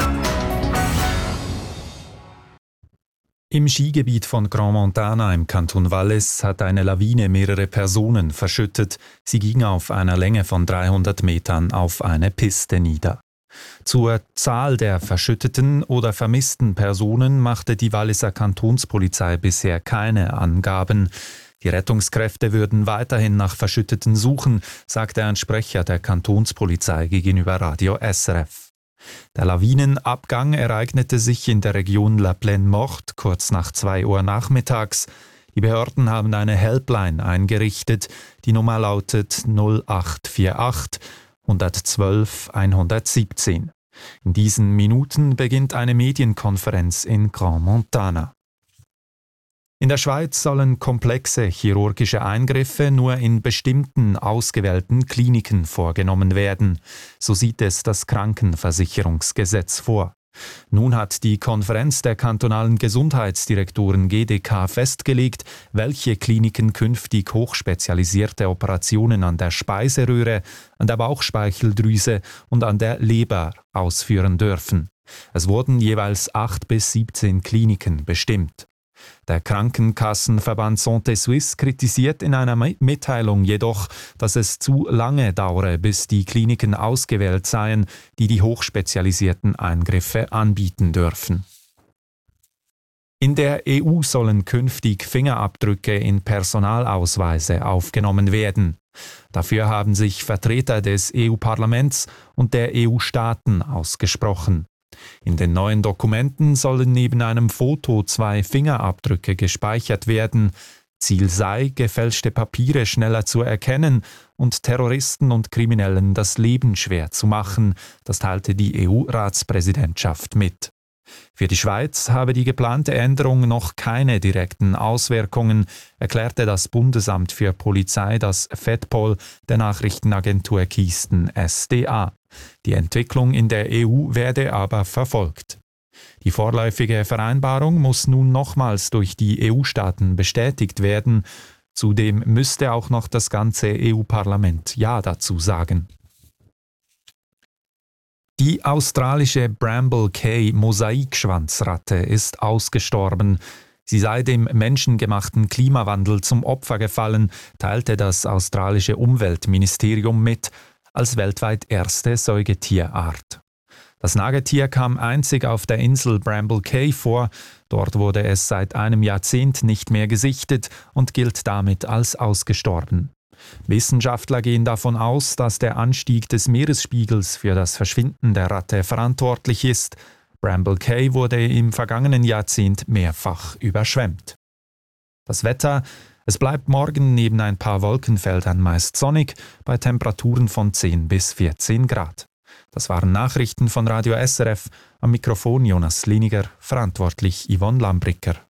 Im Skigebiet von Grand Montana im Kanton Valais hat eine Lawine mehrere Personen verschüttet. Sie ging auf einer Länge von 300 Metern auf eine Piste nieder. Zur Zahl der verschütteten oder vermissten Personen machte die Walliser Kantonspolizei bisher keine Angaben. Die Rettungskräfte würden weiterhin nach Verschütteten suchen, sagte ein Sprecher der Kantonspolizei gegenüber Radio SRF. Der Lawinenabgang ereignete sich in der Region La Plaine Morte kurz nach 2 Uhr nachmittags. Die Behörden haben eine Helpline eingerichtet. Die Nummer lautet 0848 112 117. In diesen Minuten beginnt eine Medienkonferenz in Grand Montana. In der Schweiz sollen komplexe chirurgische Eingriffe nur in bestimmten ausgewählten Kliniken vorgenommen werden. So sieht es das Krankenversicherungsgesetz vor. Nun hat die Konferenz der kantonalen Gesundheitsdirektoren GDK festgelegt, welche Kliniken künftig hochspezialisierte Operationen an der Speiseröhre, an der Bauchspeicheldrüse und an der Leber ausführen dürfen. Es wurden jeweils 8 bis 17 Kliniken bestimmt. Der Krankenkassenverband Santé Suisse kritisiert in einer Mitteilung jedoch, dass es zu lange dauere, bis die Kliniken ausgewählt seien, die die hochspezialisierten Eingriffe anbieten dürfen. In der EU sollen künftig Fingerabdrücke in Personalausweise aufgenommen werden. Dafür haben sich Vertreter des EU-Parlaments und der EU-Staaten ausgesprochen. In den neuen Dokumenten sollen neben einem Foto 2 Fingerabdrücke gespeichert werden. Ziel sei, gefälschte Papiere schneller zu erkennen und Terroristen und Kriminellen das Leben schwer zu machen, das teilte die EU-Ratspräsidentschaft mit. Für die Schweiz habe die geplante Änderung noch keine direkten Auswirkungen, erklärte das Bundesamt für Polizei, das FEDPOL, der Nachrichtenagentur Kisten SDA. Die Entwicklung in der EU werde aber verfolgt. Die vorläufige Vereinbarung muss nun nochmals durch die EU-Staaten bestätigt werden. Zudem müsste auch noch das ganze EU-Parlament Ja dazu sagen. Die australische Bramble Cay Mosaikschwanzratte ist ausgestorben. Sie sei dem menschengemachten Klimawandel zum Opfer gefallen, teilte das australische Umweltministerium mit, als weltweit erste Säugetierart. Das Nagetier kam einzig auf der Insel Bramble Cay vor. Dort wurde es seit einem Jahrzehnt nicht mehr gesichtet und gilt damit als ausgestorben. Wissenschaftler gehen davon aus, dass der Anstieg des Meeresspiegels für das Verschwinden der Ratte verantwortlich ist. Bramble Cay wurde im vergangenen Jahrzehnt mehrfach überschwemmt. Das Wetter: Es bleibt morgen neben ein paar Wolkenfeldern meist sonnig, bei Temperaturen von 10 bis 14 Grad. Das waren Nachrichten von Radio SRF. Am Mikrofon Jonas Liniger, verantwortlich Yvonne Lambricker.